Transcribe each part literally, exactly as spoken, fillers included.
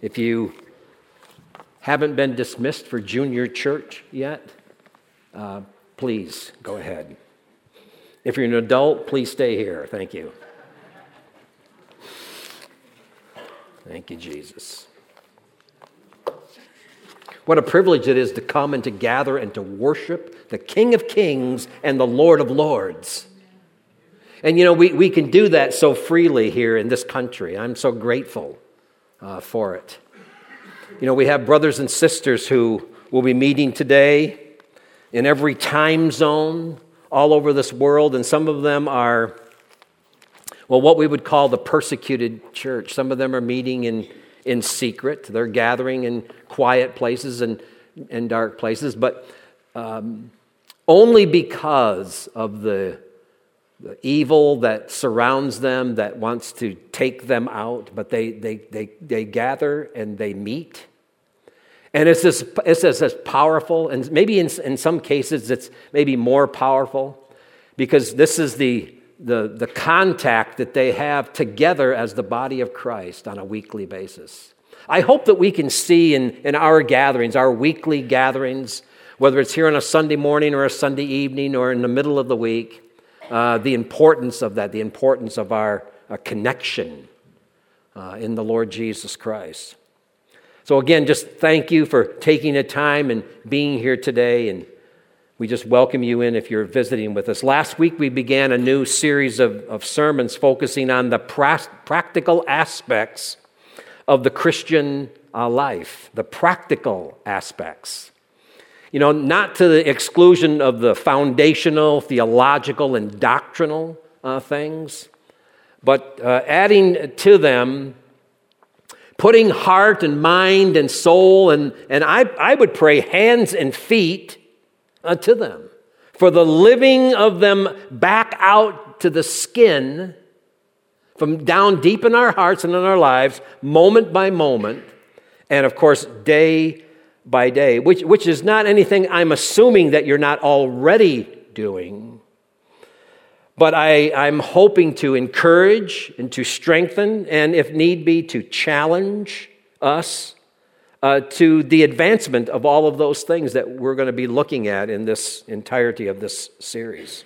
If you haven't been dismissed for junior church yet, uh, please go ahead. If you're an adult, please stay here. Thank you. Thank you, Jesus. What a privilege it is to come and to gather and to worship the King of Kings and the Lord of Lords. And, you know, we, we can do that so freely here in this country. I'm so grateful uh, for it. You know, we have brothers and sisters who will be meeting today in every time zone all over this world, and some of them are, well, what we would call the persecuted church. Some of them are meeting in, in secret. They're gathering in quiet places and, and dark places, but um, only because of the The evil that surrounds them, that wants to take them out, but they they they they gather and they meet. And it's this it's as, as powerful, and maybe in, in some cases it's maybe more powerful, because this is the, the, the contact that they have together as the body of Christ on a weekly basis. I hope that we can see in, in our gatherings, our weekly gatherings, whether it's here on a Sunday morning or a Sunday evening or in the middle of the week, Uh, the importance of that, the importance of our uh, connection uh, in the Lord Jesus Christ. So again, just thank you for taking the time and being here today, and we just welcome you in if you're visiting with us. Last week we began a new series of, of sermons focusing on the pra- practical aspects of the Christian uh, life, the practical aspects. You know, not to the exclusion of the foundational, theological, and doctrinal uh, things, but uh, adding to them, putting heart and mind and soul, and, and I, I would pray hands and feet uh, to them, for the living of them back out to the skin, from down deep in our hearts and in our lives, moment by moment, and of course, day by day, which which is not anything I'm assuming that you're not already doing. But I, I'm hoping to encourage and to strengthen, and if need be, to challenge us uh, to the advancement of all of those things that we're going to be looking at in this entirety of this series.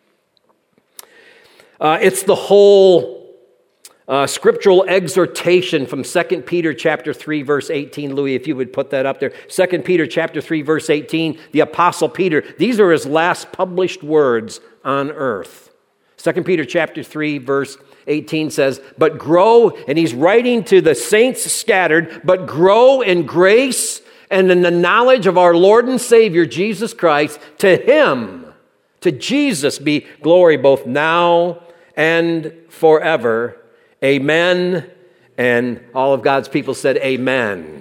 Uh, it's the whole Uh, scriptural exhortation from Second Peter chapter three, verse eighteen. Louis, if you would put that up there. Second Peter chapter three, verse eighteen, the Apostle Peter. These are his last published words on earth. Second Peter chapter three, verse eighteen says, but grow, and he's writing to the saints scattered, but grow in grace and in the knowledge of our Lord and Savior, Jesus Christ. To him, to Jesus be glory both now and forever. Amen, and all of God's people said amen.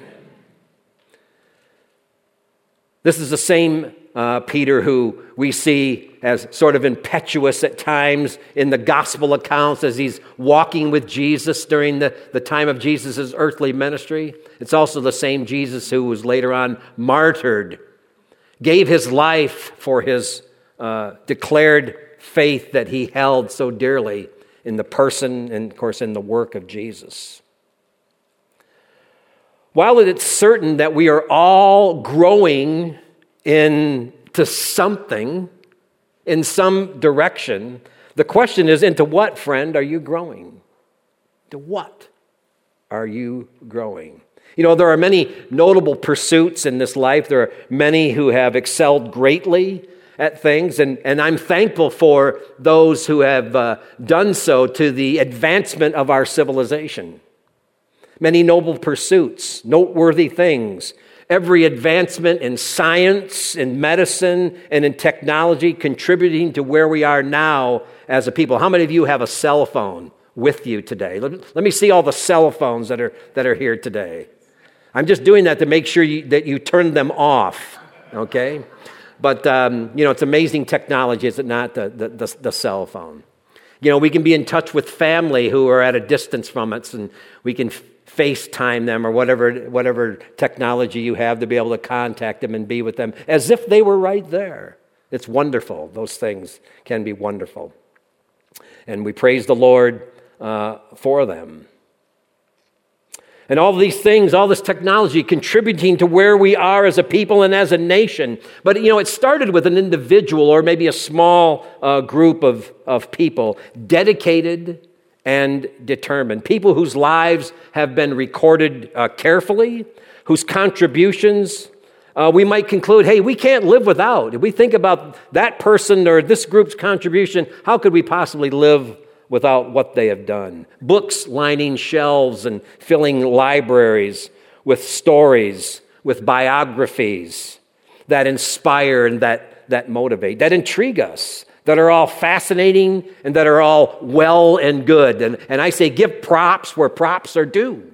This is the same uh, Peter who we see as sort of impetuous at times in the gospel accounts as he's walking with Jesus during the, the time of Jesus' earthly ministry. It's also the same Jesus who was later on martyred, gave his life for his uh, declared faith that he held so dearly in the person and, of course, in the work of Jesus. While it's certain that we are all growing into something, in some direction, the question is, into what, friend, are you growing? To what are you growing? You know, there are many notable pursuits in this life. There are many who have excelled greatly at things, and, and I'm thankful for those who have uh, done so to the advancement of our civilization. Many noble pursuits, noteworthy things, every advancement in science, in medicine, and in technology contributing to where we are now as a people. How many of you have a cell phone with you today? Let, let me see all the cell phones that are that are here today. I'm just doing that to make sure you, that you turn them off, okay? But, um, you know, it's amazing technology, is it not, the, the, the, the cell phone? You know, we can be in touch with family who are at a distance from us, and we can FaceTime them or whatever, whatever technology you have to be able to contact them and be with them as if they were right there. It's wonderful. Those things can be wonderful. And we praise the Lord uh, for them. And all these things, all this technology contributing to where we are as a people and as a nation. But, you know, it started with an individual or maybe a small uh, group of, of people dedicated and determined. People whose lives have been recorded uh, carefully, whose contributions uh, we might conclude, hey, we can't live without. If we think about that person or this group's contribution, how could we possibly live without what they have done? Books lining shelves and filling libraries with stories, with biographies that inspire and that, that motivate, that intrigue us, that are all fascinating and that are all well and good. And, and I say give props where props are due.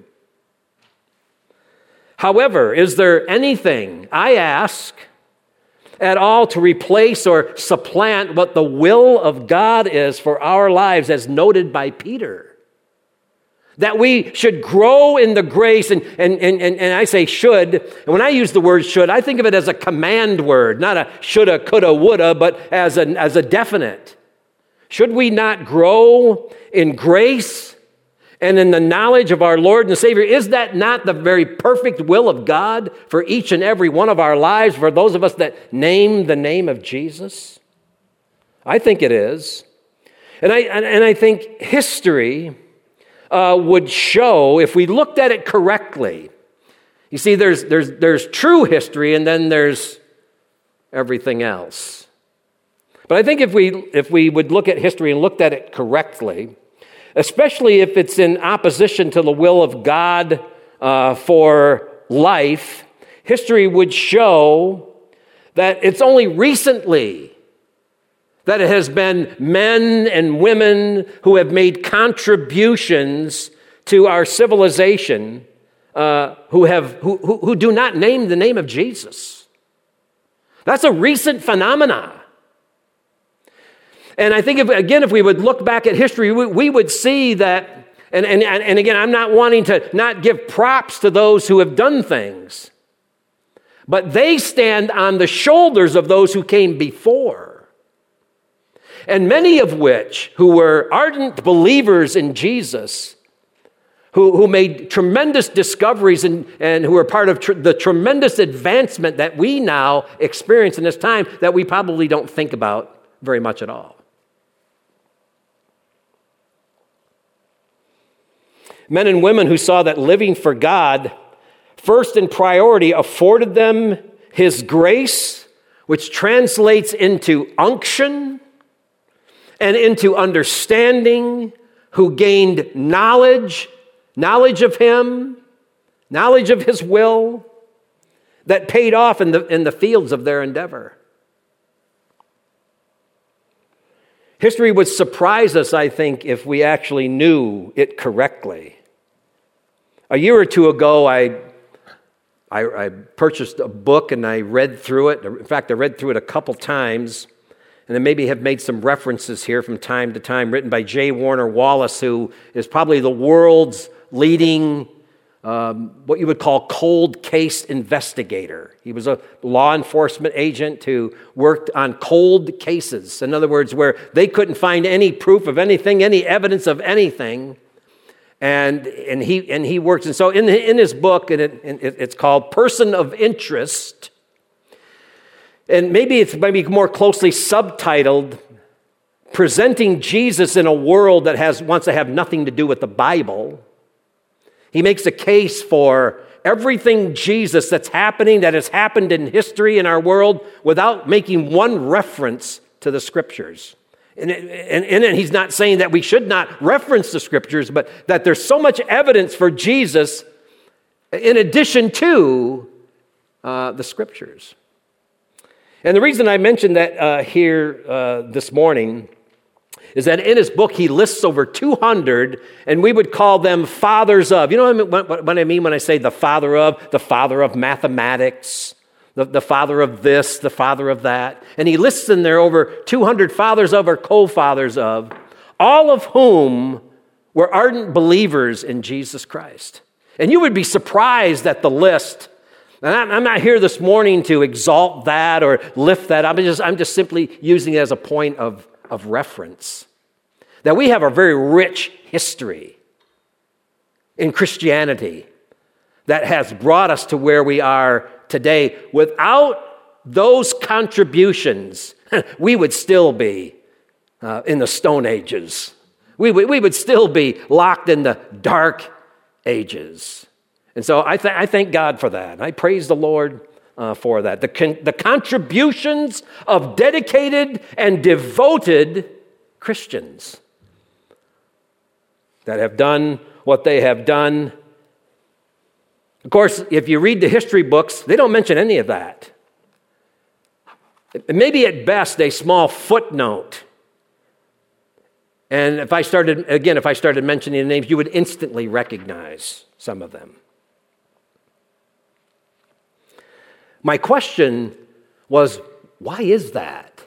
However, is there anything, I ask, at all to replace or supplant what the will of God is for our lives as noted by Peter? That we should grow in the grace, and, and, and, and I say should, and when I use the word should, I think of it as a command word, not a shoulda, coulda, woulda, but as a, as a definite. Should we not grow in grace and in the knowledge of our Lord and Savior? Is that not the very perfect will of God for each and every one of our lives, for those of us that name the name of Jesus? I think it is. And I, and I think history uh, would show, if we looked at it correctly, you see, there's, there's, there's true history and then there's everything else. But I think if we, if we would look at history and looked at it correctly, especially if it's in opposition to the will of God uh, for life, history would show that it's only recently that it has been men and women who have made contributions to our civilization uh, who have who, who, who do not name the name of Jesus. That's a recent phenomenon. And I think, if, again, if we would look back at history, we, we would see that, and, and, and again, I'm not wanting to not give props to those who have done things, but they stand on the shoulders of those who came before, and many of which who were ardent believers in Jesus, who, who made tremendous discoveries and, and who are part of tr- the tremendous advancement that we now experience in this time that we probably don't think about very much at all. Men and women who saw that living for God, first in priority, afforded them His grace, which translates into unction and into understanding, who gained knowledge, knowledge of Him, knowledge of His will, that paid off in the, in the fields of their endeavor. History would surprise us, I think, if we actually knew it correctly. A year or two ago, I, I, I purchased a book and I read through it. In fact, I read through it a couple times, and I maybe have made some references here from time to time, written by J. Warner Wallace, who is probably the world's leading Um, what you would call cold case investigator. He was a law enforcement agent who worked on cold cases. In other words, where they couldn't find any proof of anything, any evidence of anything. And and he and he works. And so in in his book, and it, it's called Person of Interest. And maybe it's maybe more closely subtitled, Presenting Jesus in a World That Has Wants to Have Nothing to Do with the Bible. He makes a case for everything Jesus that's happening, that has happened in history in our world, without making one reference to the Scriptures. And in it, he's not saying that we should not reference the Scriptures, but that there's so much evidence for Jesus in addition to uh, the Scriptures. And the reason I mentioned that uh, here uh, this morning is that in his book, he lists over two hundred, and we would call them fathers of. You know what I mean, what I mean when I say the father of? The father of mathematics, the, the father of this, the father of that. And he lists in there over two hundred fathers of or co-fathers of, all of whom were ardent believers in Jesus Christ. And you would be surprised at the list. And I'm not here this morning to exalt that or lift that up. I'm just, I'm just simply using it as a point of of reference, that we have a very rich history in Christianity that has brought us to where we are today. Without those contributions, we would still be uh, in the Stone Ages. We would, we would still be locked in the dark ages. And so I, th- I thank God for that. I praise the Lord uh, for that. The, con- the contributions of dedicated and devoted Christians that have done what they have done. Of course, if you read the history books, they don't mention any of that. Maybe at best a small footnote. And if I started, again, if I started mentioning the names, you would instantly recognize some of them. My question was, why is that?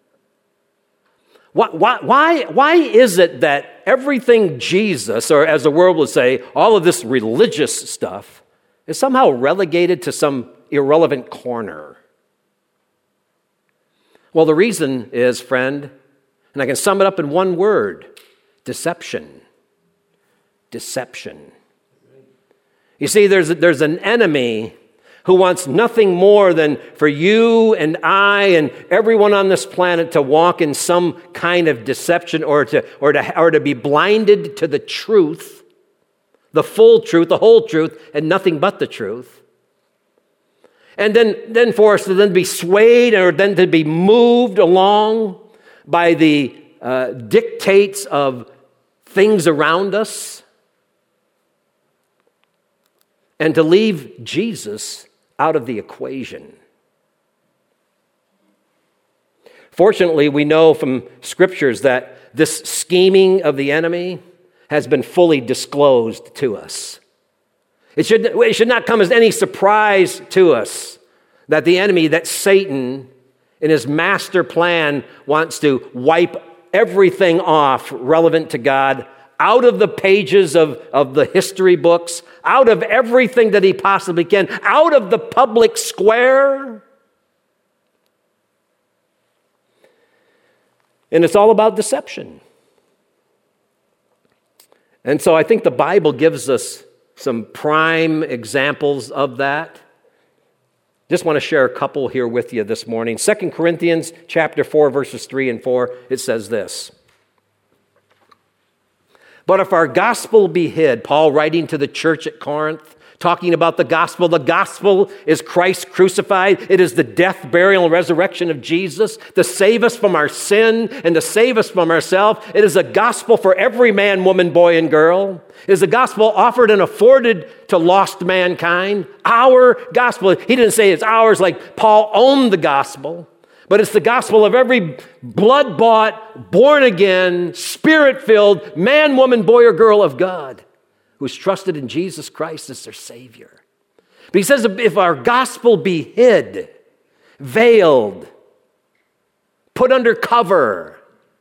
Why, why, why, why is it that everything Jesus, or as the world would say, all of this religious stuff, is somehow relegated to some irrelevant corner? Well, the reason is, friend, and I can sum it up in one word: deception. Deception. You see, there's, there's an enemy who wants nothing more than for you and I and everyone on this planet to walk in some kind of deception, or to, or to, or to be blinded to the truth, the full truth, the whole truth, and nothing but the truth. And then, then for us to then be swayed, or then to be moved along by the uh, dictates of things around us, and to leave Jesus out of the equation. Fortunately, we know from scriptures that this scheming of the enemy has been fully disclosed to us. It should, it should not come as any surprise to us that the enemy, that Satan, in his master plan, wants to wipe everything off relevant to God out of the pages of, of the history books, out of everything that he possibly can, out of the public square. And it's all about deception. And so I think the Bible gives us some prime examples of that. Just want to share a couple here with you this morning. Second Corinthians chapter four, verses three and four, it says this: "But if our gospel be hid," Paul writing to the church at Corinth, talking about the gospel. The gospel is Christ crucified. It is the death, burial, and resurrection of Jesus to save us from our sin and to save us from ourselves. It is a gospel for every man, woman, boy, and girl. It is a gospel offered and afforded to lost mankind. Our gospel. He didn't say it's ours like Paul owned the gospel, but it's the gospel of every blood-bought, born-again, spirit-filled man, woman, boy, or girl of God who's trusted in Jesus Christ as their Savior. But he says, if our gospel be hid, veiled, put under cover,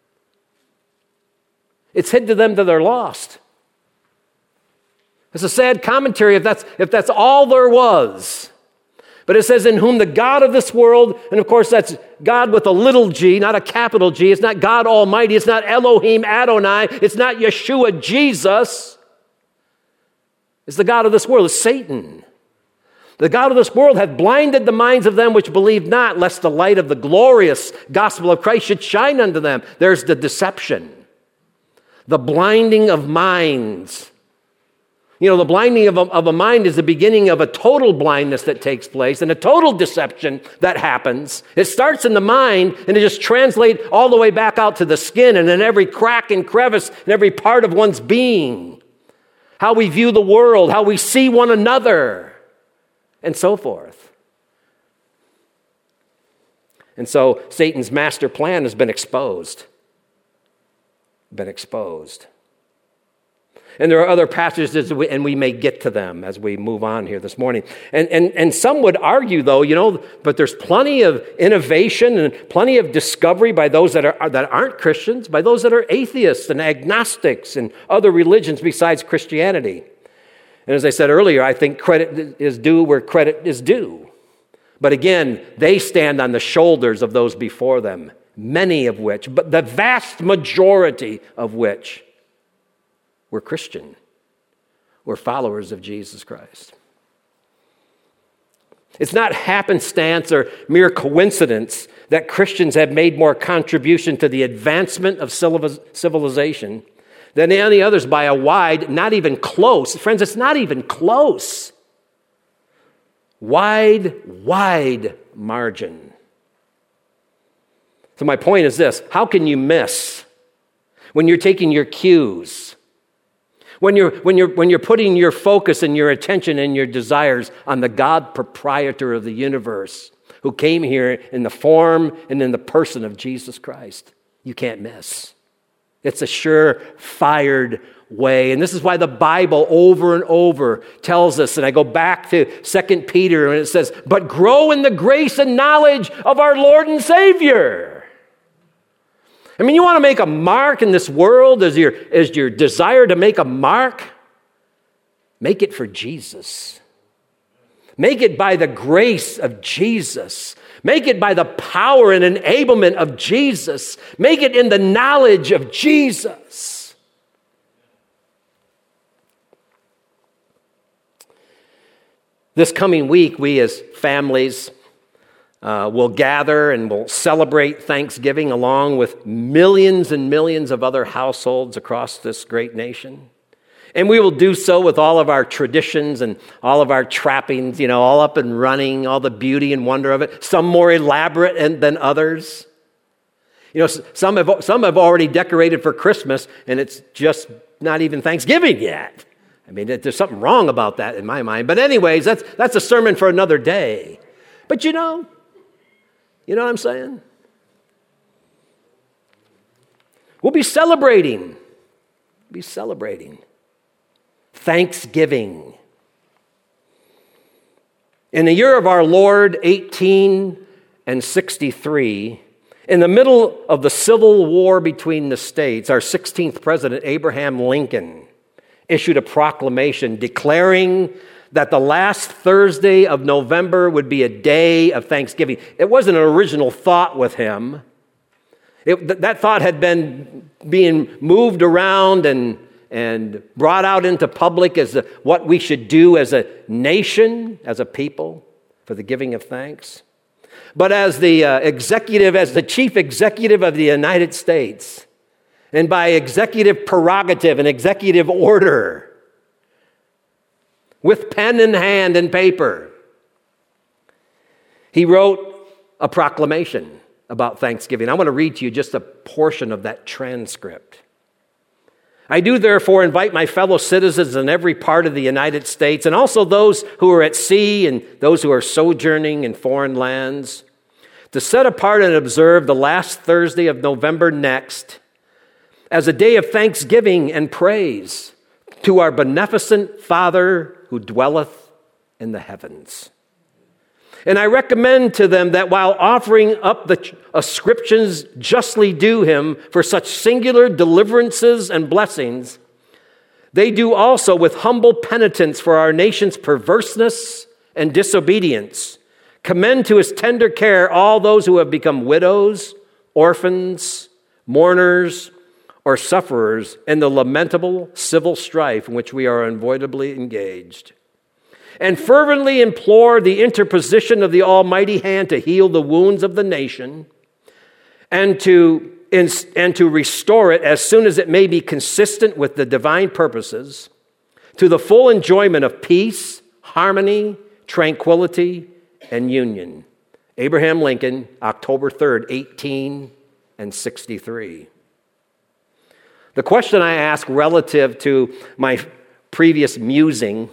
it's hid to them that are lost. It's a sad commentary if that's, if that's all there was. But it says, in whom the God of this world, and of course that's God with a little g, not a capital G. It's not God Almighty. It's not Elohim Adonai. It's not Yeshua Jesus. It's the God of this world. It's Satan. The God of this world hath blinded the minds of them which believe not, lest the light of the glorious gospel of Christ should shine unto them. There's the deception. The blinding of minds. You know, the blinding of a, of a mind is the beginning of a total blindness that takes place and a total deception that happens. It starts in the mind and it just translates all the way back out to the skin and in every crack and crevice and every part of one's being. How we view the world, how we see one another, and so forth. And so Satan's master plan has been exposed. Been exposed. And there are other passages, and we may get to them as we move on here this morning. And, and, and some would argue, though, you know, but there's plenty of innovation and plenty of discovery by those that, are, that aren't Christians, by those that are atheists and agnostics and other religions besides Christianity. And as I said earlier, I think credit is due where credit is due. But again, they stand on the shoulders of those before them, many of which, but the vast majority of which, we're Christian. We're followers of Jesus Christ. It's not happenstance or mere coincidence that Christians have made more contribution to the advancement of civilization than any others by a wide, not even close. Friends, it's not even close. Wide, wide margin. So my point is this: how can you miss when you're taking your cues? When you're, when you're, when you're putting your focus and your attention and your desires on the God proprietor of the universe who came here in the form and in the person of Jesus Christ? You can't miss. It's a sure-fired way. And this is why the Bible over and over tells us, and I go back to Second Peter, and it says, but grow in the grace and knowledge of our Lord and Savior. I mean, you want to make a mark in this world? Is your, is your desire to make a mark? Make it for Jesus. Make it by the grace of Jesus. Make it by the power and enablement of Jesus. Make it in the knowledge of Jesus. This coming week, we as families Uh, we'll gather and we'll celebrate Thanksgiving along with millions and millions of other households across this great nation. And we will do so with all of our traditions and all of our trappings, you know, all up and running, all the beauty and wonder of it, some more elaborate than others. You know, some have, some have already decorated for Christmas, and it's just not even Thanksgiving yet. I mean, there's something wrong about that in my mind. But anyways, that's, that's a sermon for another day. But you know, You know what I'm saying? We'll be celebrating. We'll be celebrating Thanksgiving. In the year of our Lord, eighteen sixty-three, in the middle of the Civil War between the states, our sixteenth president, Abraham Lincoln, issued a proclamation declaring that the last Thursday of November would be a day of Thanksgiving. It wasn't an original thought with him. It, that thought had been being moved around and, and brought out into public as a, what we should do as a nation, as a people, for the giving of thanks. But as the uh, executive, as the chief executive of the United States, and by executive prerogative and executive order, with pen in hand and paper, he wrote a proclamation about Thanksgiving. I want to read to you just a portion of that transcript. I do therefore invite my fellow citizens in every part of the United States, and also those who are at sea and those who are sojourning in foreign lands, to set apart and observe the last Thursday of November next as a day of thanksgiving and praise to our beneficent Father who dwelleth in the heavens. And I recommend to them that while offering up the ascriptions justly due him for such singular deliverances and blessings, they do also with humble penitence for our nation's perverseness and disobedience, commend to his tender care all those who have become widows, orphans, mourners, or sufferers in the lamentable civil strife in which we are unavoidably engaged, and fervently implore the interposition of the Almighty hand to heal the wounds of the nation and to, and to restore it as soon as it may be consistent with the divine purposes to the full enjoyment of peace, harmony, tranquility, and union. Abraham Lincoln, October third, eighteen sixty-three. The question I ask relative to my previous musing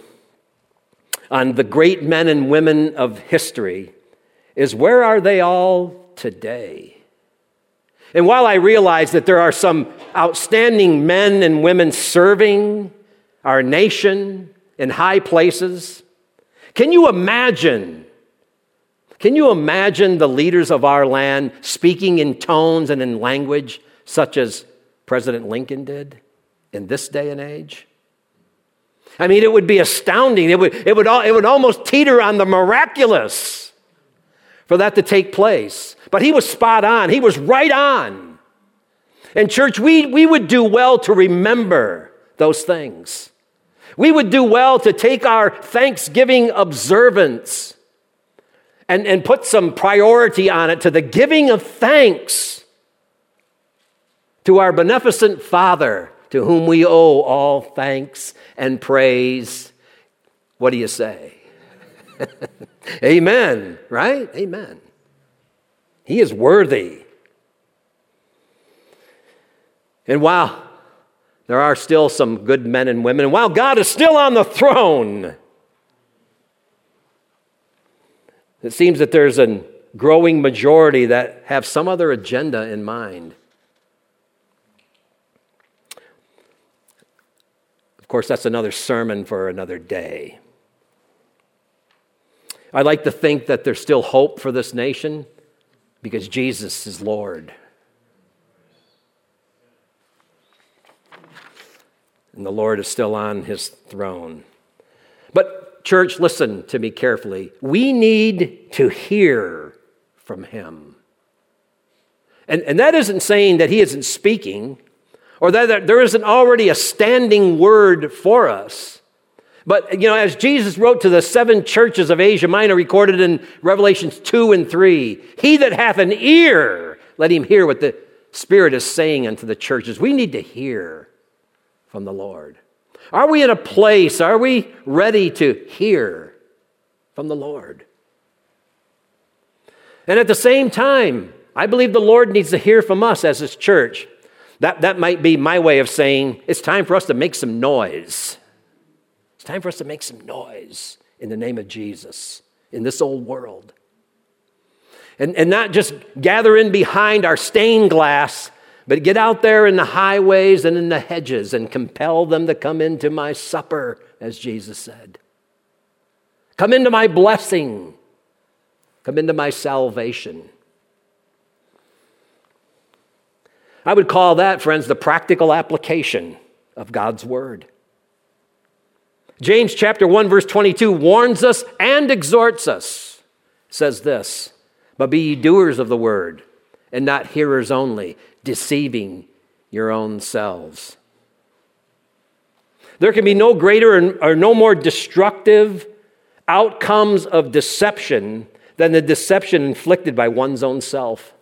on the great men and women of history is, where are they all today? And while I realize that there are some outstanding men and women serving our nation in high places, can you imagine, can you imagine the leaders of our land speaking in tones and in language such as President Lincoln did in this day and age? I mean, it would be astounding. It would, it would, it would almost teeter on the miraculous for that to take place. But he was spot on. He was right on. And church, we, we would do well to remember those things. We would do well to take our Thanksgiving observance and, and put some priority on it to the giving of thanks to our beneficent Father, to whom we owe all thanks and praise. What do you say? Amen, right? Amen. He is worthy. And while there are still some good men and women, and while God is still on the throne, it seems that there's a growing majority that have some other agenda in mind. Of course, that's another sermon for another day. I like to think that there's still hope for this nation because Jesus is Lord. And the Lord is still on his throne. But church, listen to me carefully. We need to hear from him. And, and that isn't saying that he isn't speaking or that, that there isn't already a standing word for us. But, you know, as Jesus wrote to the seven churches of Asia Minor, recorded in Revelations two and three, he that hath an ear, let him hear what the Spirit is saying unto the churches. We need to hear from the Lord. Are we in a place, are we ready to hear from the Lord? And at the same time, I believe the Lord needs to hear from us as his church. That, that might be my way of saying it's time for us to make some noise. It's time for us to make some noise in the name of Jesus in this old world. And, and not just gather in behind our stained glass, but get out there in the highways and in the hedges and compel them to come into my supper, as Jesus said. Come into my blessing. Come into my salvation. I would call that, friends, the practical application of God's word. James chapter one, verse twenty-two warns us and exhorts us. It says this, but be ye doers of the word, and not hearers only, deceiving your own selves. There can be no greater or no more destructive outcomes of deception than the deception inflicted by one's own self.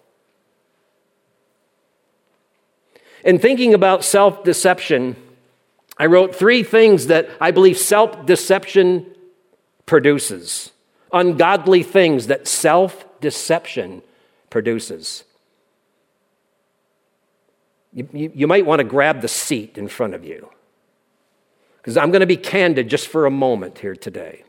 In thinking about self-deception, I wrote three things that I believe self-deception produces. Ungodly things that self-deception produces. You, you, you might want to grab the seat in front of you, because I'm going to be candid just for a moment here today.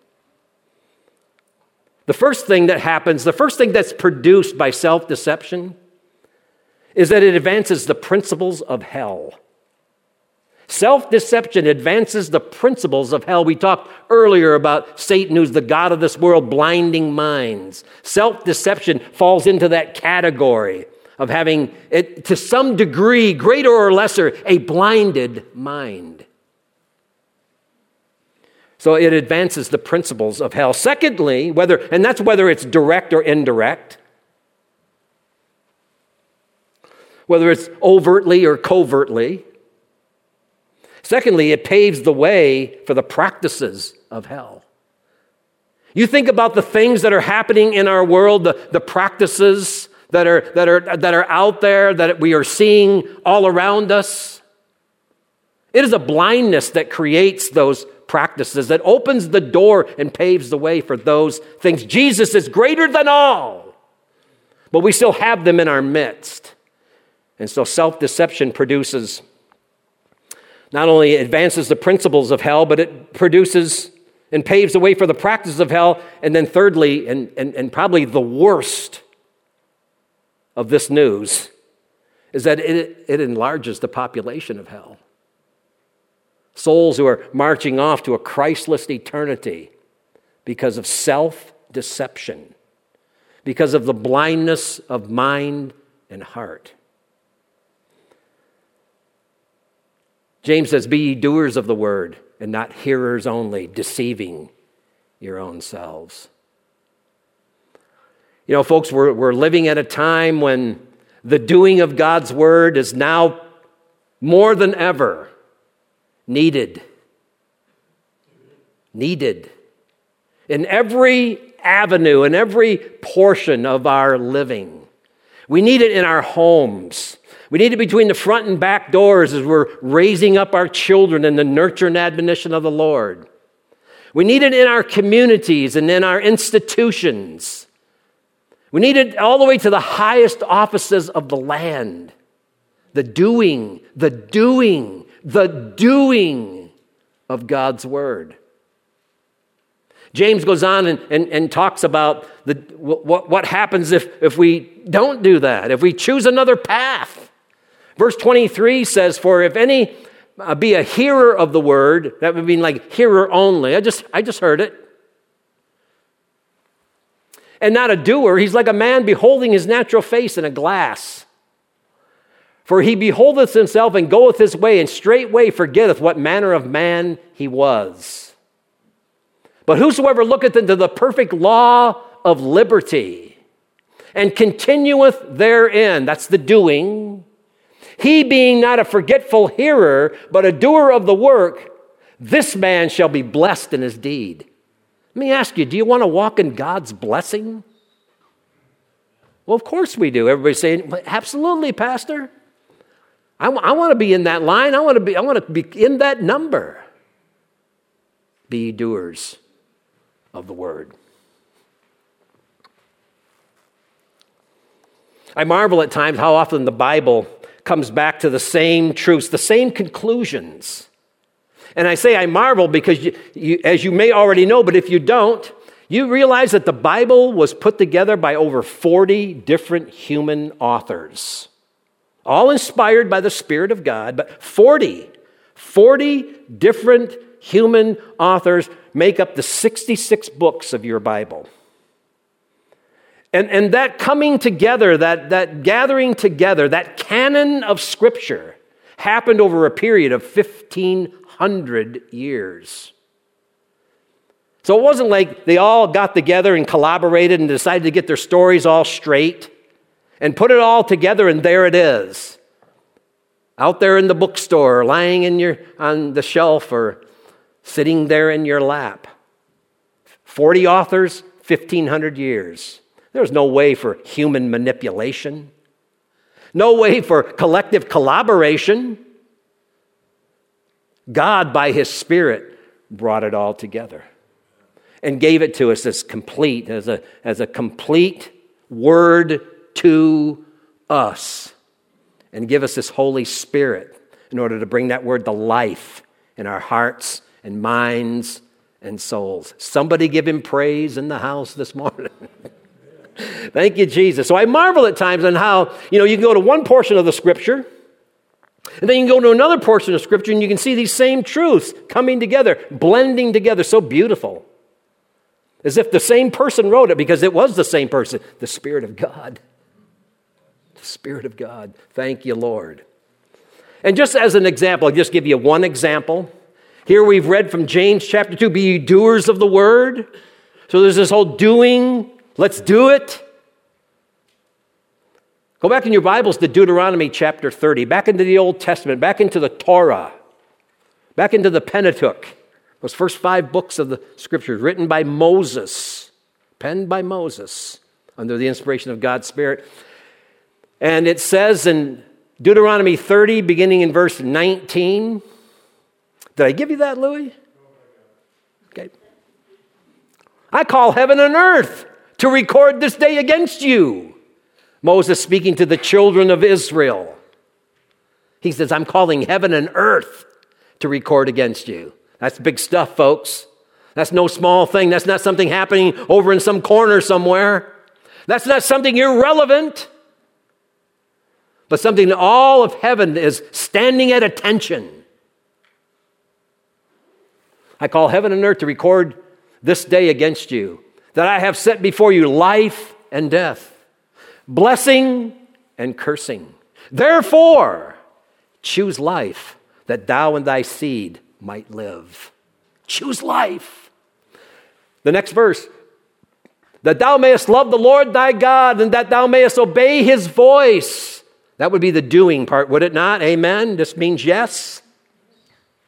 The first thing that happens, the first thing that's produced by self-deception is that it advances the principles of hell. Self-deception advances the principles of hell. We talked earlier about Satan, who's the god of this world, blinding minds. Self-deception falls into that category of having, it, to some degree, greater or lesser, a blinded mind. So it advances the principles of hell. Secondly, whether, and that's whether it's direct or indirect, whether it's overtly or covertly. Secondly, it paves the way for the practices of hell. You think about the things that are happening in our world, the, the practices that are, that are, that are out there, that we are seeing all around us. It is a blindness that creates those practices, that opens the door and paves the way for those things. Jesus is greater than all, but we still have them in our midst. And so self-deception produces, not only advances the principles of hell, but it produces and paves the way for the practices of hell. And then thirdly, and, and, and probably the worst of this news, is that it, it enlarges the population of hell. Souls who are marching off to a Christless eternity because of self-deception, because of the blindness of mind and heart. James says, be ye doers of the word and not hearers only, deceiving your own selves. You know, folks, we're, we're living at a time when the doing of God's word is now more than ever needed. Needed. In every avenue, in every portion of our living. We need it in our homes. We need it between the front and back doors as we're raising up our children in the nurture and admonition of the Lord. We need it in our communities and in our institutions. We need it all the way to the highest offices of the land. The doing, the doing, the doing of God's word. James goes on and, and, and talks about the, what, what happens if, if we don't do that, if we choose another path. Verse twenty-three says, for if any uh, be a hearer of the word, that would mean like hearer only. I just, I just heard it. And not a doer, he's like a man beholding his natural face in a glass. For he beholdeth himself and goeth his way, and straightway forgetteth what manner of man he was. But whosoever looketh into the perfect law of liberty, and continueth therein, that's the doing, he being not a forgetful hearer, but a doer of the work, this man shall be blessed in his deed. Let me ask you, do you want to walk in God's blessing? Well, of course we do. Everybody's saying, absolutely, Pastor. I, w- I want to be in that line. I want to be, I want to be in that number. Be ye doers of the word. I marvel at times how often the Bible comes back to the same truths, the same conclusions. And I say I marvel because, you, you, as you may already know, but if you don't, you realize that the Bible was put together by over forty different human authors, all inspired by the Spirit of God, but forty, forty different human authors make up the sixty-six books of your Bible. And, and that coming together, that, that gathering together, that canon of Scripture happened over a period of fifteen hundred years. So it wasn't like they all got together and collaborated and decided to get their stories all straight and put it all together and there it is. Out there in the bookstore, lying in your on the shelf or sitting there in your lap. forty authors, fifteen hundred years. There's no way for human manipulation. No way for collective collaboration. God, by His Spirit, brought it all together and gave it to us as complete, as a, as a complete word to us, and give us this Holy Spirit in order to bring that word to life in our hearts and minds and souls. Somebody give Him praise in the house this morning. Thank you, Jesus. So I marvel at times on how, you know, you can go to one portion of the Scripture, and then you can go to another portion of Scripture, and you can see these same truths coming together, blending together, so beautiful. As if the same person wrote it, because it was the same person, the Spirit of God. The Spirit of God. Thank you, Lord. And just as an example, I'll just give you one example. Here we've read from James chapter two, be ye doers of the word. So there's this whole doing, let's do it. Go back in your Bibles to Deuteronomy chapter thirty, back into the Old Testament, back into the Torah, back into the Pentateuch, those first five books of the Scriptures written by Moses, penned by Moses under the inspiration of God's Spirit. And it says in Deuteronomy thirty, beginning in verse nineteen, did I give you that, Louis? Okay. I call heaven and earth to record this day against you. Moses speaking to the children of Israel. He says, I'm calling heaven and earth to record against you. That's big stuff, folks. That's no small thing. That's not something happening over in some corner somewhere. That's not something irrelevant, but something that all of heaven is standing at attention. I call heaven and earth to record this day against you, that I have set before you life and death, blessing and cursing. Therefore, choose life, that thou and thy seed might live. Choose life. The next verse, that thou mayest love the Lord thy God, and that thou mayest obey His voice. That would be the doing part, would it not? Amen. This means yes.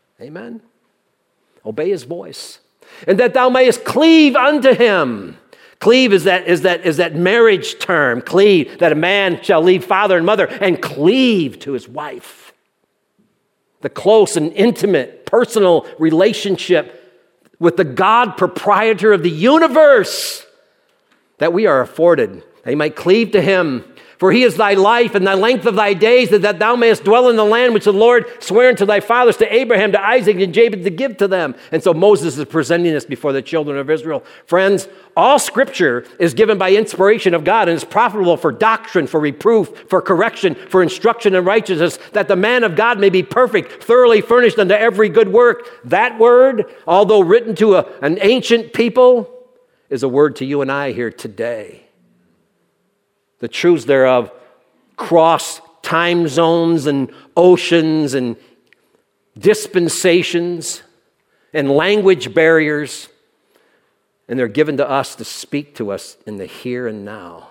Amen. Obey His voice. And that thou mayest cleave unto Him. Cleave is that, is that, is that marriage term, cleave, that a man shall leave father and mother and cleave to his wife. The close and intimate, personal relationship with the God proprietor of the universe that we are afforded. That you might cleave to him. For he is thy life and the length of thy days, that, that thou mayest dwell in the land which the Lord sware unto thy fathers, to Abraham, to Isaac, and Jacob, to give to them. And so Moses is presenting this before the children of Israel. Friends, all Scripture is given by inspiration of God and is profitable for doctrine, for reproof, for correction, for instruction in righteousness, that the man of God may be perfect, thoroughly furnished unto every good work. That word, although written to a, an ancient people, is a word to you and I here today. The truths thereof cross time zones and oceans and dispensations and language barriers, and they're given to us to speak to us in the here and now.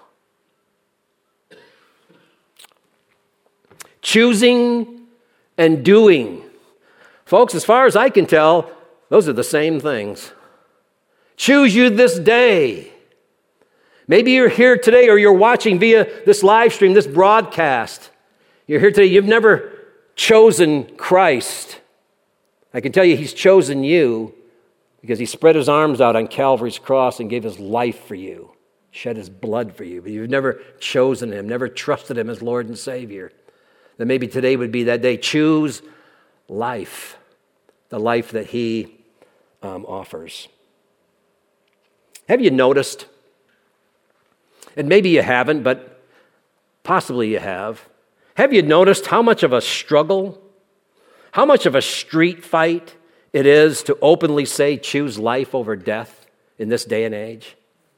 Choosing and doing. Folks, as far as I can tell, those are the same things. Choose you this day. Maybe you're here today or you're watching via this live stream, this broadcast. You're here today, you've never chosen Christ. I can tell you he's chosen you because he spread his arms out on Calvary's cross and gave his life for you, shed his blood for you. But you've never chosen him, never trusted him as Lord and Savior. Then maybe today would be that day. Choose life, the life that he um, offers. Have you noticed? And maybe you haven't, but possibly you have. Have you noticed how much of a struggle, how much of a street fight it is to openly say choose life over death in this day and age?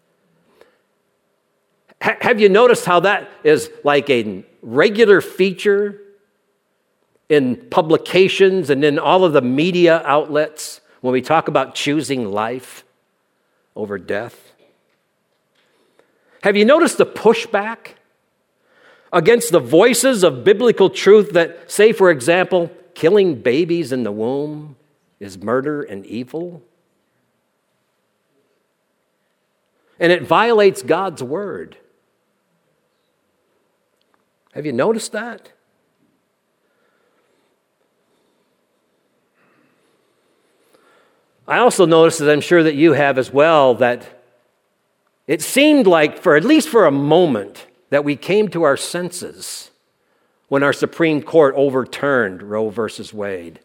H- have you noticed how that is like a regular feature in publications and in all of the media outlets when we talk about choosing life over death? Have you noticed the pushback against the voices of biblical truth that say, for example, killing babies in the womb is murder and evil? And it violates God's word. Have you noticed that? I also noticed, as I'm sure that you have as well, that it seemed like, for at least for a moment, that we came to our senses when our Supreme Court overturned Roe versus Wade.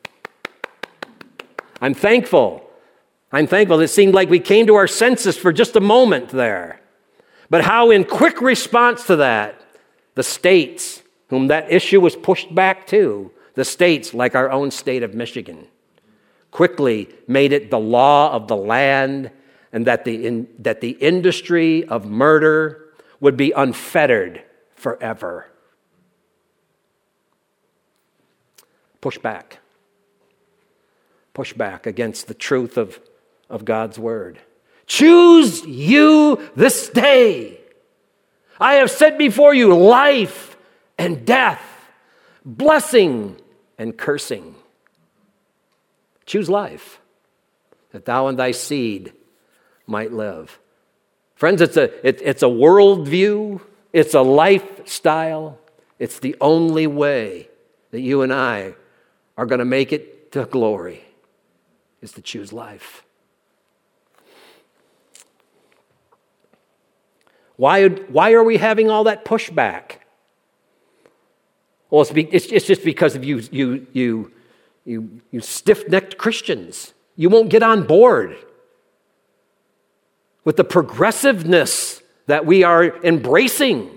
I'm thankful. I'm thankful. It seemed like we came to our senses for just a moment there. But how in quick response to that, the states, whom that issue was pushed back to, the states like our own state of Michigan, quickly made it the law of the land, and that the, in, that the industry of murder would be unfettered forever. Push back. Push back against the truth of, of God's word. Choose you this day. I have set before you life and death, blessing and cursing. Choose life, that thou and thy seed might live. Friends, it's a, it, it's a worldview. It's a lifestyle. It's the only way that you and I are going to make it to glory, is to choose life. Why, why are we having all that pushback? Well, it's, be, it's, it's just because of you, you, you, you, you stiff-necked Christians. You won't get on board with the progressiveness that we are embracing,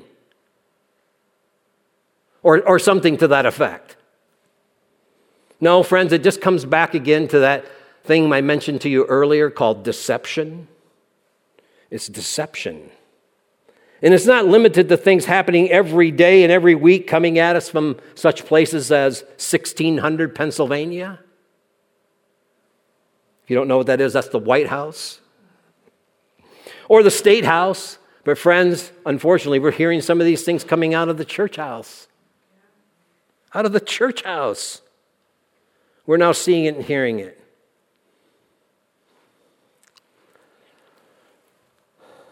or, or something to that effect. No, friends, it just comes back again to that thing I mentioned to you earlier called deception. It's deception. And it's not limited to things happening every day and every week coming at us from such places as sixteen hundred Pennsylvania. If you don't know what that is, that's the White House. Or the State House. But friends, unfortunately, we're hearing some of these things coming out of the church house. Out of the church house. We're now seeing it and hearing it.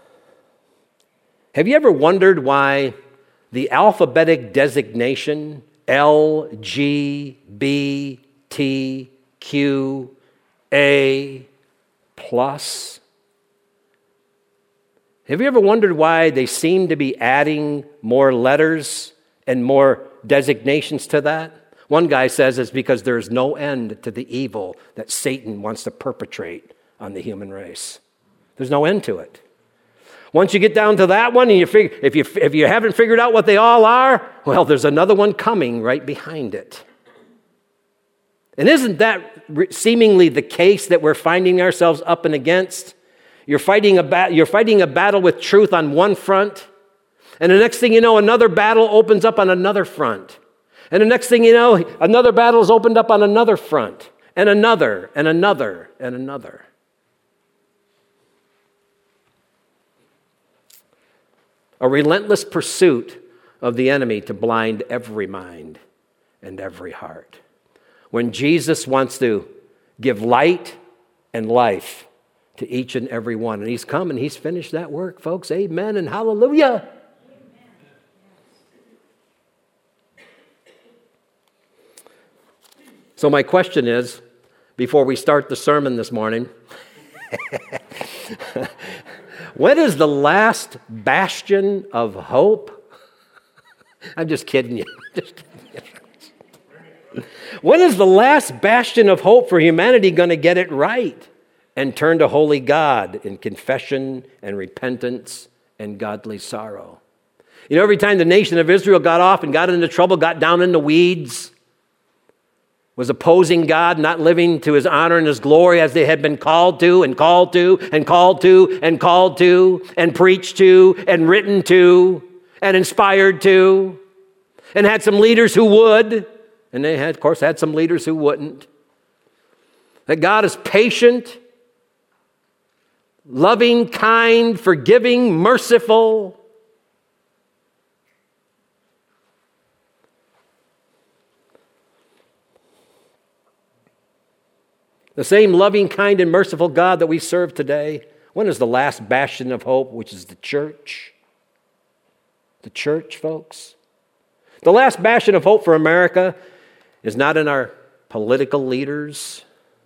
Have you ever wondered why the alphabetic designation L, G, B, T, Q, A, plus? Have you ever wondered why they seem to be adding more letters and more designations to that? One guy says it's because there's no end to the evil that Satan wants to perpetrate on the human race. There's no end to it. Once you get down to that one, and you figure, if you if you haven't figured out what they all are, well, there's another one coming right behind it. And isn't that seemingly the case that we're finding ourselves up and against? You're fighting a ba- you're fighting a battle with truth on one front, and the next thing you know, another battle opens up on another front. And the next thing you know, another battle is opened up on another front, and another, and another, and another. A relentless pursuit of the enemy to blind every mind and every heart. When Jesus wants to give light and life to each and every one. And he's come and he's finished that work, folks. Amen and hallelujah. So my question is, before we start the sermon this morning, when is the last bastion of hope? I'm just kidding you. Just kidding you. When is the last bastion of hope for humanity going to get it right and turn to holy God in confession and repentance and godly sorrow? You know, every time the nation of Israel got off and got into trouble, got down in the weeds, was opposing God, not living to his honor and his glory as they had been called to and called to and called to and called to and preached to and written to and inspired to, and had some leaders who would, and they had, of course, had some leaders who wouldn't. That God is patient, loving, kind, forgiving, merciful. The same loving, kind, and merciful God that we serve today. When is the last bastion of hope, which is the church? The church, folks. The last bastion of hope for America is not in our political leaders.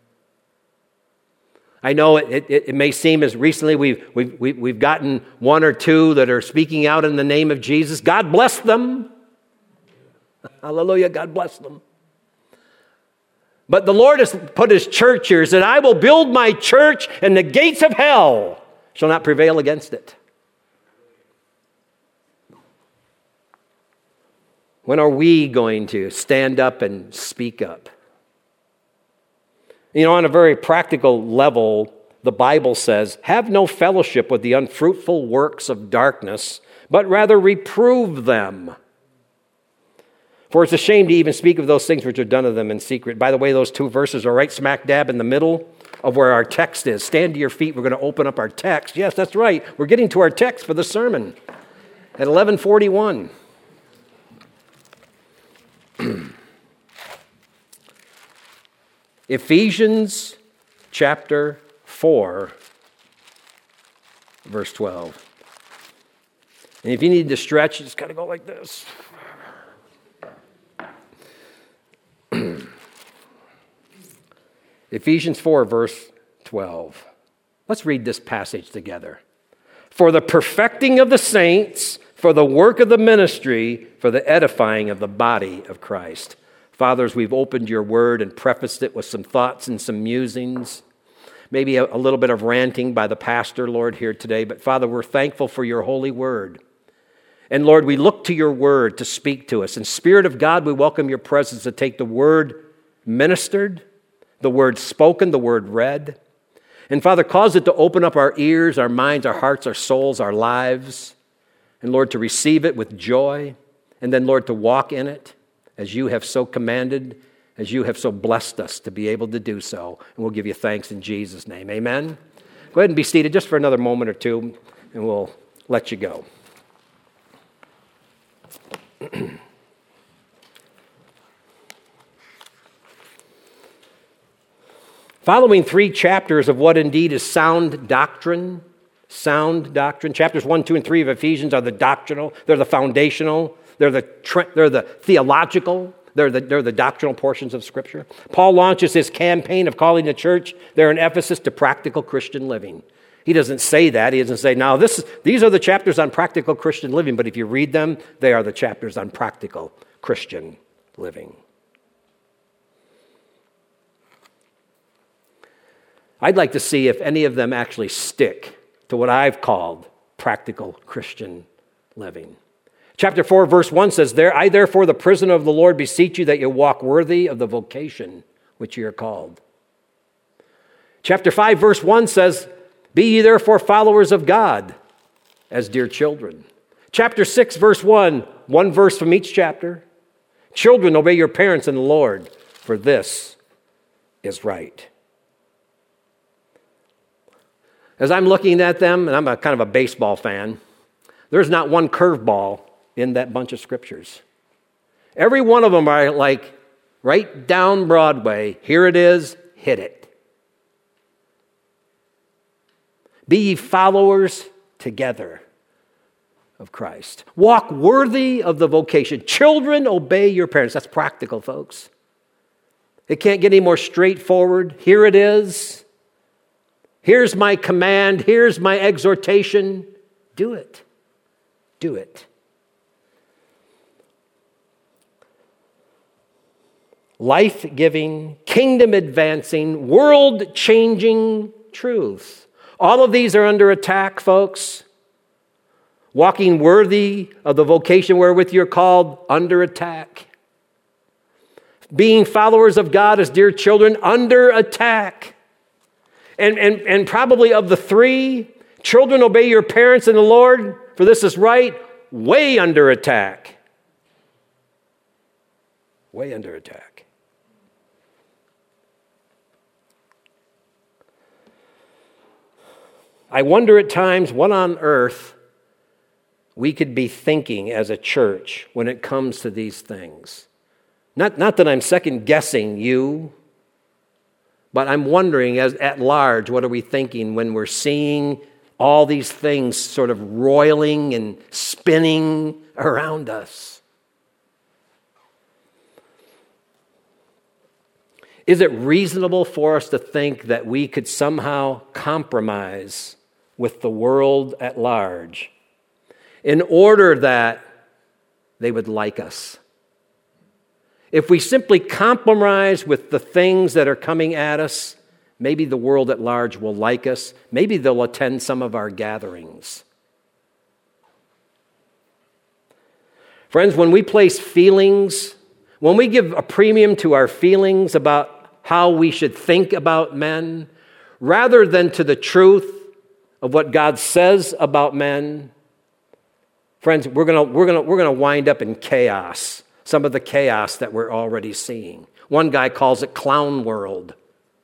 I know it, it, it may seem as recently we've, we've, we've gotten one or two that are speaking out in the name of Jesus. God bless them. Hallelujah, God bless them. But the Lord has put his church here. He said, I will build my church, and the gates of hell shall not prevail against it. When are we going to stand up and speak up? You know, on a very practical level, the Bible says, have no fellowship with the unfruitful works of darkness, but rather reprove them. For it's a shame to even speak of those things which are done of them in secret. By the way, those two verses are right smack dab in the middle of where our text is. Stand to your feet. We're going to open up our text. Yes, that's right. We're getting to our text for the sermon at eleven forty-one. Ephesians chapter four, verse twelve. And if you need to stretch, you just got to go like this. Ephesians four, verse twelve. Let's read this passage together. For the perfecting of the saints, for the work of the ministry, for the edifying of the body of Christ. Fathers, we've opened your word and prefaced it with some thoughts and some musings. Maybe a, a little bit of ranting by the pastor, Lord, here today. But Father, we're thankful for your holy word. And Lord, we look to your word to speak to us. And Spirit of God, we welcome your presence to take the word ministered, the word spoken, the word read. And Father, cause it to open up our ears, our minds, our hearts, our souls, our lives. And Lord, to receive it with joy. And then, Lord, to walk in it as you have so commanded, as you have so blessed us to be able to do so. And we'll give you thanks in Jesus' name. Amen. Go ahead and be seated just for another moment or two, and we'll let you go. Following three chapters of what indeed is sound doctrine, sound doctrine. Chapters one, two, and three of Ephesians are the doctrinal. They're the foundational. They're the, they're the theological. They're the, they're the doctrinal portions of Scripture. Paul launches his campaign of calling the church there in Ephesus to practical Christian living. He doesn't say that. He doesn't say, now, this, these are the chapters on practical Christian living, but if you read them, they are the chapters on practical Christian living. I'd like to see if any of them actually stick to what I've called practical Christian living. Chapter four, verse one says, "There I therefore, the prisoner of the Lord, beseech you that you walk worthy of the vocation which ye are called." Chapter five, verse one says, "Be ye therefore followers of God as dear children." Chapter six, verse one, one verse from each chapter. "Children, obey your parents in the Lord, for this is right." As I'm looking at them, and I'm a kind of a baseball fan, there's not one curveball in that bunch of scriptures. Every one of them are like right down Broadway. Here it is, hit it. Be ye followers together of Christ. Walk worthy of the vocation. Children, obey your parents. That's practical, folks. It can't get any more straightforward. Here it is. Here's my command. Here's my exhortation. Do it. Do it. Life-giving, kingdom-advancing, world-changing truths. All of these are under attack, folks. Walking worthy of the vocation wherewith you're called, under attack. Being followers of God as dear children, under attack. And, and, and probably of the three, children, obey your parents in the Lord, for this is right, way under attack. Way under attack. I wonder at times what on earth we could be thinking as a church when it comes to these things. Not, not that I'm second guessing you, but I'm wondering as at large, what are we thinking when we're seeing all these things sort of roiling and spinning around us? Is it reasonable for us to think that we could somehow compromise with the world at large in order that they would like us? If we simply compromise with the things that are coming at us, maybe the world at large will like us. Maybe they'll attend some of our gatherings. Friends, when we place feelings, when we give a premium to our feelings about how we should think about men, rather than to the truth of what God says about men, friends, we're gonna we're gonna we're gonna wind up in chaos. Some of the chaos that we're already seeing. One guy calls it clown world.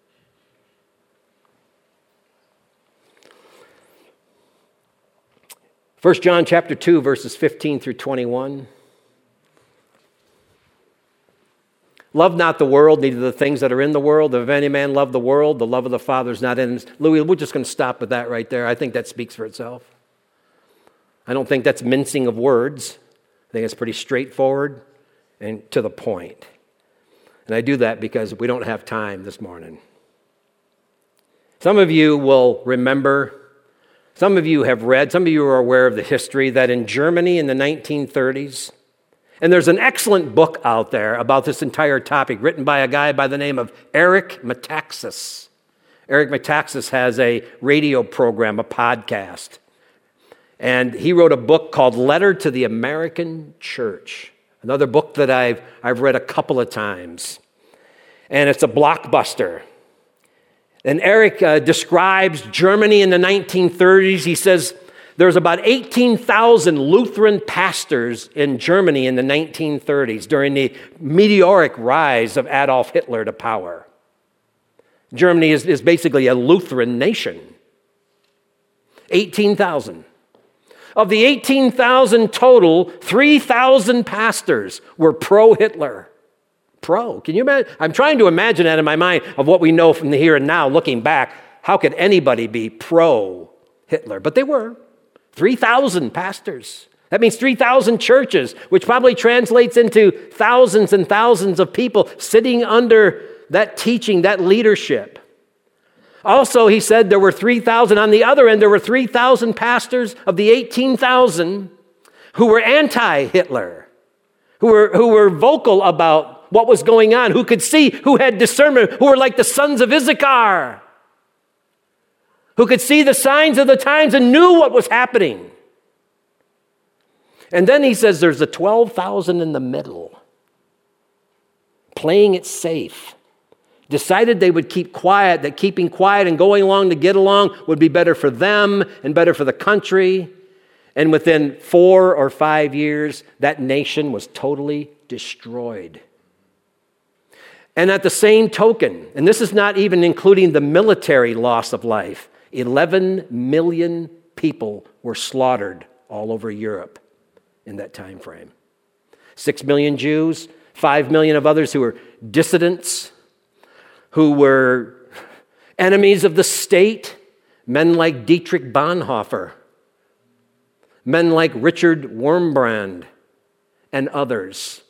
First John chapter two, verses fifteen through twenty-one. Love not the world, neither the things that are in the world. If any man love the world, the love of the Father is not in him. Louis, we're just going to stop with that right there. I think that speaks for itself. I don't think that's mincing of words. I think it's pretty straightforward and to the point. And I do that because we don't have time this morning. Some of you will remember, some of you have read, some of you are aware of the history that in Germany in the nineteen thirties, and there's an excellent book out there about this entire topic written by a guy by the name of Eric Metaxas. Eric Metaxas has a radio program, a podcast. And he wrote a book called Letter to the American Church, another book that I've, I've read a couple of times. And it's a blockbuster. And Eric uh, describes Germany in the nineteen thirties. He says there's about eighteen thousand Lutheran pastors in Germany in the nineteen thirties during the meteoric rise of Adolf Hitler to power. Germany is, is basically a Lutheran nation. eighteen thousand. Of the eighteen thousand total, three thousand pastors were pro-Hitler. Pro. Can you imagine? I'm trying to imagine that in my mind of what we know from the here and now, looking back. How could anybody be pro Hitler, but they were. three thousand pastors. That means three thousand churches, which probably translates into thousands and thousands of people sitting under that teaching, that leadership. Also, he said there were three thousand. On the other end, there were three thousand pastors of the eighteen thousand who were anti-Hitler, who were, who were vocal about what was going on, who could see, who had discernment, who were like the sons of Issachar, who could see the signs of the times and knew what was happening. And then he says there's the twelve thousand in the middle, playing it safe. Decided they would keep quiet, that keeping quiet and going along to get along would be better for them and better for the country. And within four or five years, that nation was totally destroyed. And at the same token, and this is not even including the military loss of life, eleven million people were slaughtered all over Europe in that time frame. Six million Jews, five million of others who were dissidents, who were enemies of the state, men like Dietrich Bonhoeffer, men like Richard Wurmbrand, and others.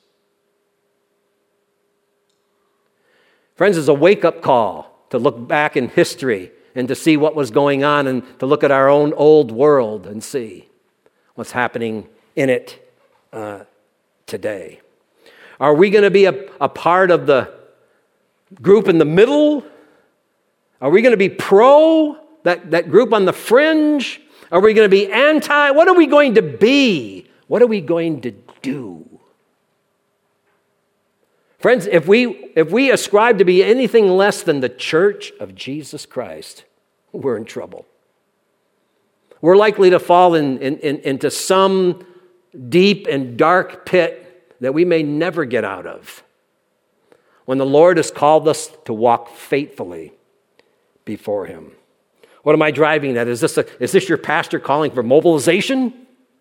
Friends, it's a wake-up call to look back in history and to see what was going on and to look at our own old world and see what's happening in it uh, today. Are we going to be a, a part of the group in the middle? Are we going to be pro, that, that group on the fringe? Are we going to be anti? What are we going to be? What are we going to do? Friends, if we, if we ascribe to be anything less than the church of Jesus Christ, we're in trouble. We're likely to fall in, in, in, into some deep and dark pit that we may never get out of, when the Lord has called us to walk faithfully before Him. What am I driving at? Is this, a, is this your pastor calling for mobilization?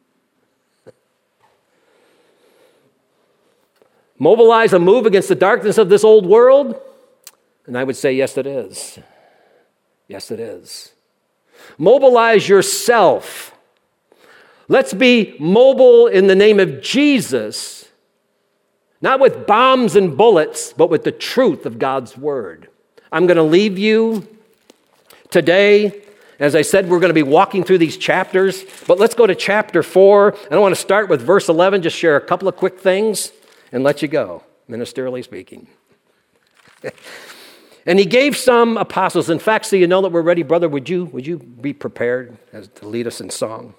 Mobilize a move against the darkness of this old world? And I would say, yes, it is. Yes, it is. Mobilize yourself. Let's be mobile in the name of Jesus. Not with bombs and bullets, but with the truth of God's word. I'm going to leave you today. As I said, we're going to be walking through these chapters, but let's go to chapter four. And I want to start with verse eleven, just share a couple of quick things and let you go, ministerially speaking. And he gave some apostles. In fact, so you know that we're ready, brother, would you, would you be prepared as to lead us in song?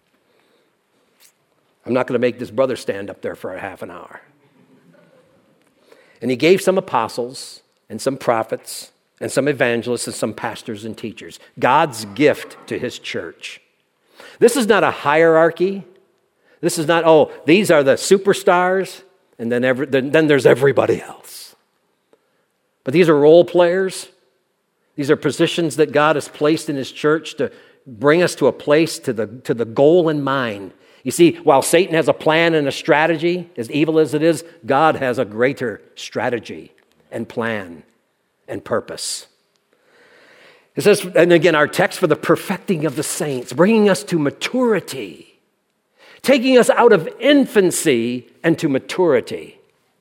I'm not going to make this brother stand up there for a half an hour. And he gave some apostles and some prophets and some evangelists and some pastors and teachers. God's gift to his church. This is not a hierarchy. This is not, oh, these are the superstars, and then, every, then, then there's everybody else. But these are role players. These are positions that God has placed in his church to bring us to a place, to the, to the goal in mind. You see, while Satan has a plan and a strategy, as evil as it is, God has a greater strategy and plan and purpose. It says, and again, our text, for the perfecting of the saints, bringing us to maturity, taking us out of infancy and to maturity.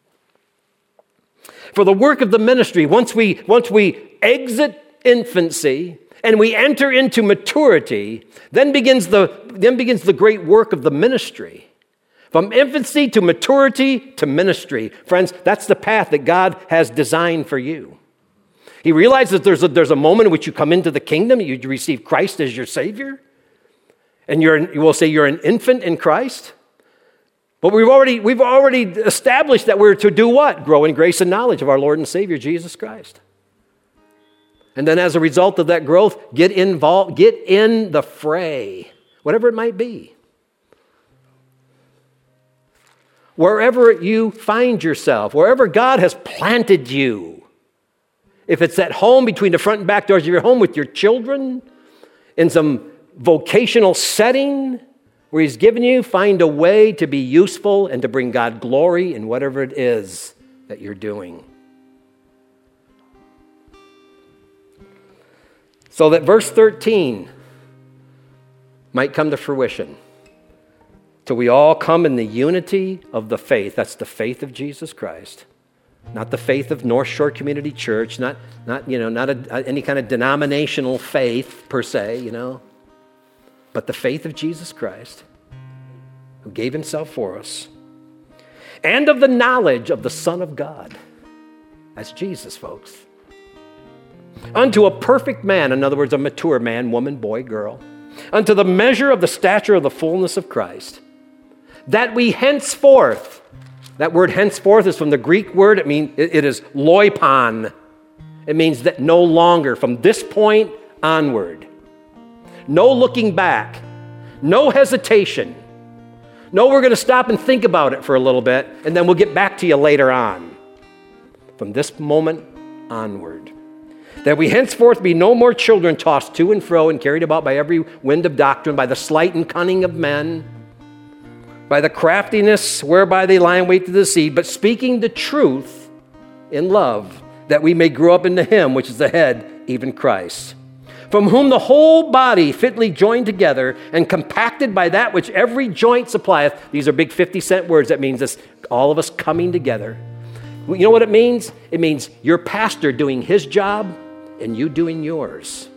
For the work of the ministry, once we, once we exit infancy and we enter into maturity, then begins the, then begins the great work of the ministry. From infancy to maturity to ministry. Friends, that's the path that God has designed for you. He realizes that there's a, there's a moment in which you come into the kingdom, you receive Christ as your Savior, and you're, you will say you're an infant in Christ. But we've already, we've already established that we're to do what? Grow in grace and knowledge of our Lord and Savior, Jesus Christ. And then as a result of that growth, get involved, get in the fray, whatever it might be. Wherever you find yourself, wherever God has planted you, if it's at home between the front and back doors of your home with your children, in some vocational setting where he's given you, find a way to be useful and to bring God glory in whatever it is that you're doing. So that verse thirteen might come to fruition. Till we all come in the unity of the faith. That's the faith of Jesus Christ. Not the faith of North Shore Community Church, not, not, you know, not a, any kind of denominational faith per se, you know, but the faith of Jesus Christ, who gave himself for us, and of the knowledge of the Son of God. That's Jesus, folks. Unto a perfect man, in other words, a mature man, woman, boy, girl, unto the measure of the stature of the fullness of Christ, that we henceforth, that word henceforth is from the Greek word, it means it, it is loipon. It means that no longer, from this point onward, no looking back, no hesitation. No, we're going to stop and think about it for a little bit, and then we'll get back to you later on. From this moment onward, that we henceforth be no more children tossed to and fro and carried about by every wind of doctrine, by the sleight and cunning of men, by the craftiness whereby they lie in wait to deceive, but speaking the truth in love, that we may grow up into him, which is the head, even Christ, from whom the whole body fitly joined together and compacted by that which every joint supplieth. These are big fifty cent words. That means this, all of us coming together. You know what it means? It means your pastor doing his job and you doing yours.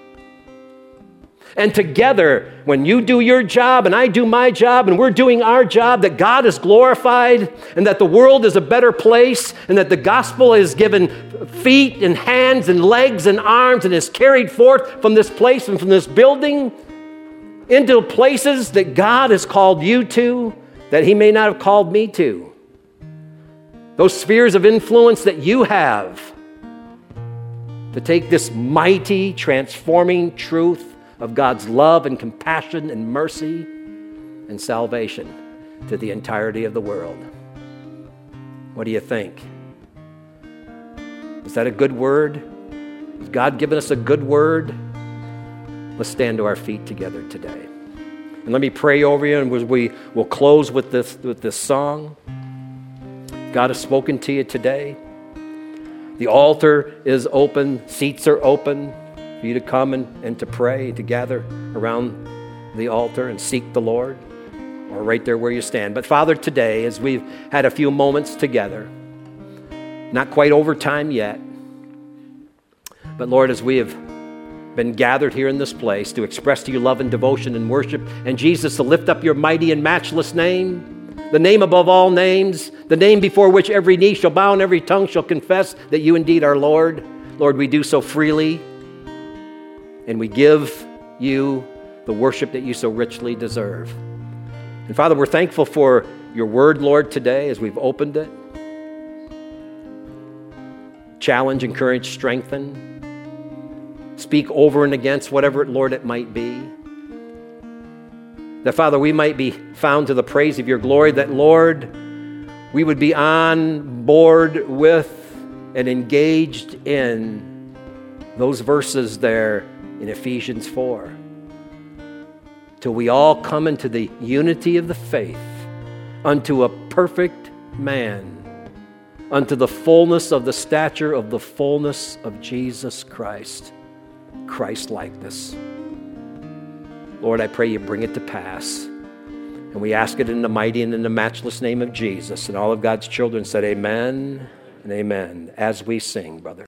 And together, when you do your job and I do my job and we're doing our job, that God is glorified and that the world is a better place and that the gospel is given feet and hands and legs and arms and is carried forth from this place and from this building into places that God has called you to, that he may not have called me to. Those spheres of influence that you have to take this mighty, transforming truth of God's love and compassion and mercy and salvation to the entirety of the world. What do you think? Is that a good word? Has God given us a good word? Let's stand to our feet together today. And let me pray over you, and we will close with this, with this song. God has spoken to you today. The altar is open, seats are open for you to come and, and to pray, to gather around the altar and seek the Lord, or right there where you stand. But Father, today, as we've had a few moments together, not quite over time yet, but Lord, as we have been gathered here in this place to express to you love and devotion and worship, and Jesus, to lift up your mighty and matchless name, the name above all names, the name before which every knee shall bow and every tongue shall confess that you indeed are Lord. Lord, we do so freely, and we give you the worship that you so richly deserve. And Father, we're thankful for your word, Lord, today as we've opened it. Challenge, encourage, strengthen. Speak over and against whatever, Lord, it might be. That, Father, we might be found to the praise of your glory, that, Lord, we would be on board with and engaged in those verses there in Ephesians four. Till we all come into the unity of the faith, unto a perfect man, unto the fullness of the stature of the fullness of Jesus Christ, Christ-likeness. Lord, I pray you bring it to pass. And we ask it in the mighty and in the matchless name of Jesus. And all of God's children said amen and amen as we sing, brother.